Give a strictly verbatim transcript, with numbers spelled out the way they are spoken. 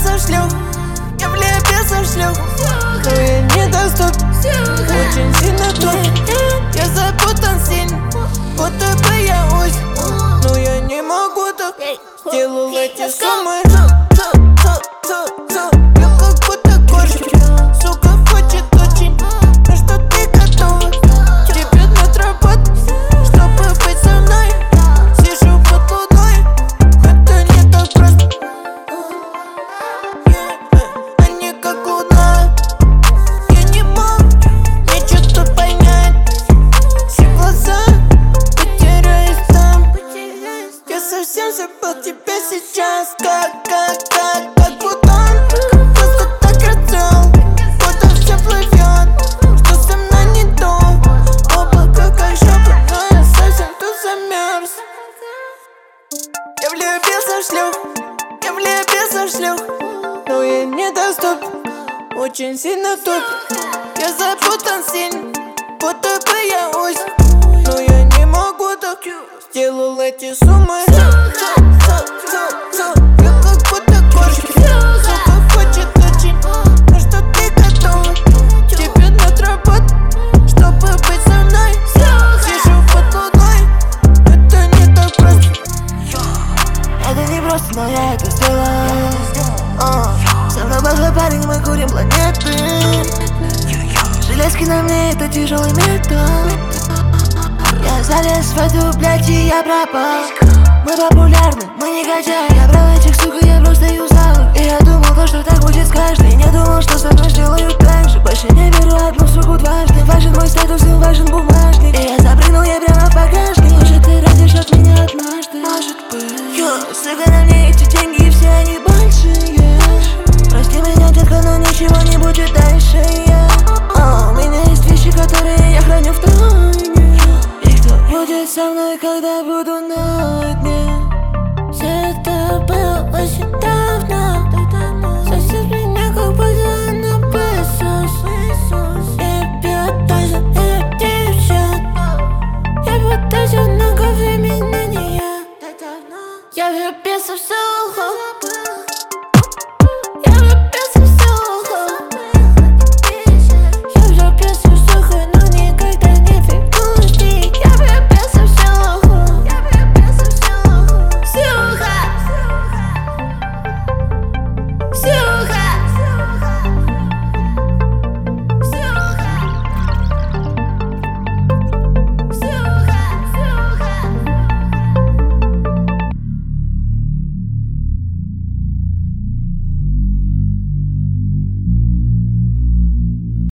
влюбился в шлюх, я влюбился в шлюх, но я недоступен, очень сильно тут. Я запутан сильно, будто бы я ось, но я не могу так. Делал эти суммы, я как будто кошка, сука хочет очень, на что ты готова. Тебе надо работать, чтобы быть со мной. Сижу под луной, это не так просто. Они как луна, я не мог ничего тут понять. Все глаза потеряюсь там. Я совсем забыл тебя сейчас, как, как, как, как будто он просто так хотел, будто все плывет, что со мной не то. Облако как жопа, но я совсем тут замерз. Я влюбился в шлюх, я влюбился в шлюх, но я недоступен, очень сильно туп. Я запутан сильно, будто бы я ось, но я не могу так. Сделал эти суммы, я как будто кошка, сука хочет очень, на что ты готова. Тебе надо работать, чтобы быть со мной. Сижу под луной, это не так просто. Это не просто, но я это сделал. uh. Со мной плохой парень, мы курим планеты. Железки на мне, это тяжелый металл. Я залез в эту, блядь, и я пропал. Мы популярны, мы не качаем. Я брал этих, сука, я брал